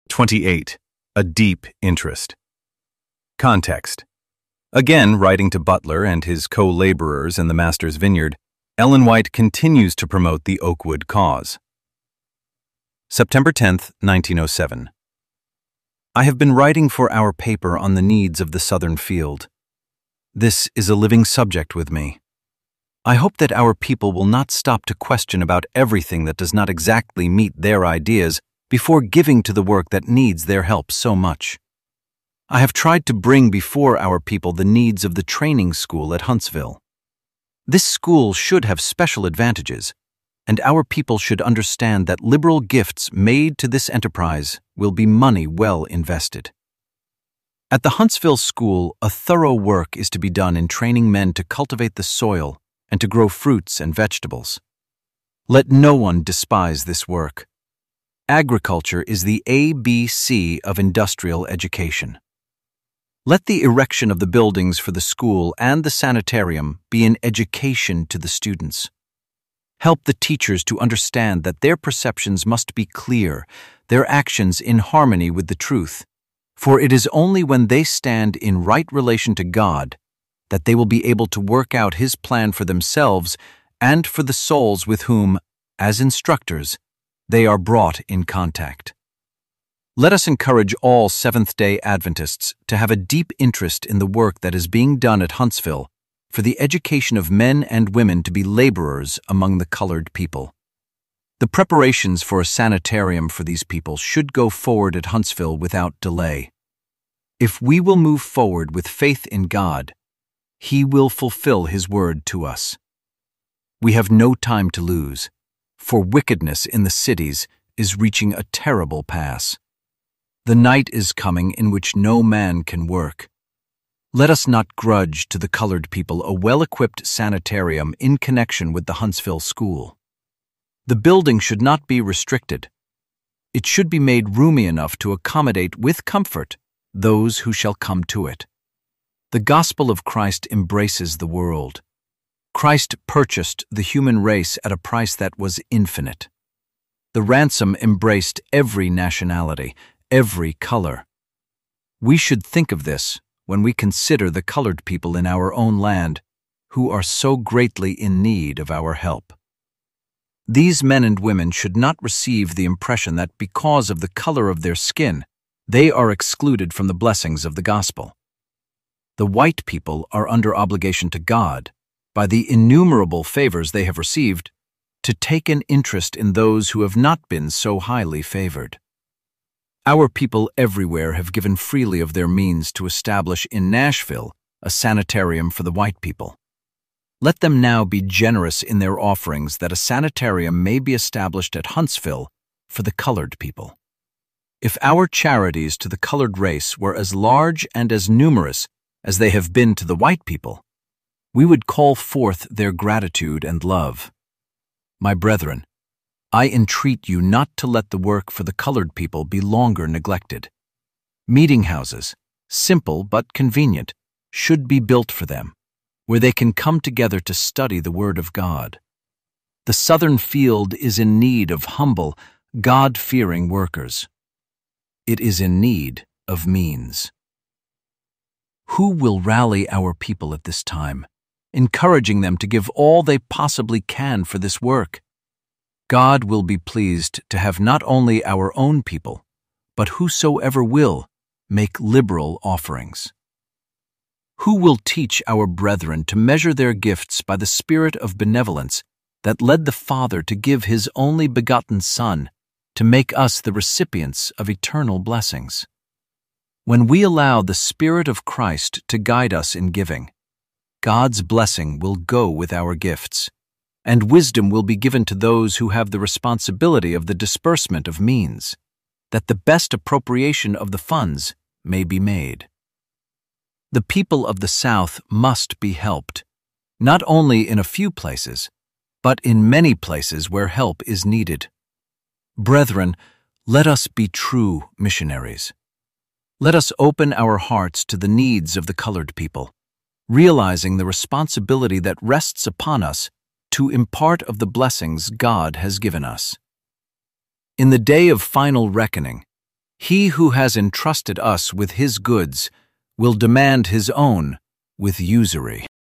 28. A deep interest. Context. Again, writing to Butler and his co-laborers in the Master's Vineyard, Ellen White continues to promote the Oakwood cause. September 10, 1907. I have been writing for our paper on the needs of the Southern field. This is a living subject with me. I hope that our people will not stop to question about everything that does not exactly meet their ideas before giving to the work that needs their help so much. I have tried to bring before our people the needs of the training school at Huntsville. This school should have special advantages, and our people should understand that liberal gifts made to this enterprise will be money well invested. At the Huntsville School, a thorough work is to be done in training men to cultivate the soil and to grow fruits and vegetables. Let no one despise this work. Agriculture is the ABC of industrial education. Let the erection of the buildings for the school and the sanitarium be an education to the students. Help the teachers to understand that their perceptions must be clear, their actions in harmony with the truth, for it is only when they stand in right relation to God that they will be able to work out His plan for themselves and for the souls with whom, as instructors, they are brought in contact. Let us encourage all Seventh-day Adventists to have a deep interest in the work that is being done at Huntsville for the education of men and women to be laborers among the colored people. The preparations for a sanitarium for these people should go forward at Huntsville without delay. If we will move forward with faith in God, He will fulfill His word to us. We have no time to lose, for wickedness in the cities is reaching a terrible pass. The night is coming in which no man can work. Let us not grudge to the colored people a well-equipped sanitarium in connection with the Huntsville School. The building should not be restricted. It should be made roomy enough to accommodate with comfort those who shall come to it. The gospel of Christ embraces the world. Christ purchased the human race at a price that was infinite. The ransom embraced every nationality, every color. We should think of this when we consider the colored people in our own land who are so greatly in need of our help. These men and women should not receive the impression that because of the color of their skin, they are excluded from the blessings of the gospel. The white people are under obligation to God, by the innumerable favors they have received, to take an interest in those who have not been so highly favored. Our people everywhere have given freely of their means to establish in Nashville a sanitarium for the white people. Let them now be generous in their offerings that a sanitarium may be established at Huntsville for the colored people. If our charities to the colored race were as large and as numerous as they have been to the white people, we would call forth their gratitude and love. My brethren, I entreat you not to let the work for the colored people be longer neglected. Meeting houses, simple but convenient, should be built for them, where they can come together to study the Word of God. The Southern field is in need of humble, God-fearing workers. It is in need of means. Who will rally our people at this time, encouraging them to give all they possibly can for this work? God will be pleased to have not only our own people, but whosoever will, make liberal offerings. Who will teach our brethren to measure their gifts by the spirit of benevolence that led the Father to give His only begotten Son to make us the recipients of eternal blessings? When we allow the Spirit of Christ to guide us in giving, God's blessing will go with our gifts, and wisdom will be given to those who have the responsibility of the disbursement of means, that the best appropriation of the funds may be made. The people of the South must be helped, not only in a few places, but in many places where help is needed. Brethren, let us be true missionaries. Let us open our hearts to the needs of the colored people, realizing the responsibility that rests upon us to impart of the blessings God has given us. In the day of final reckoning, He who has entrusted us with his goods will demand his own with usury.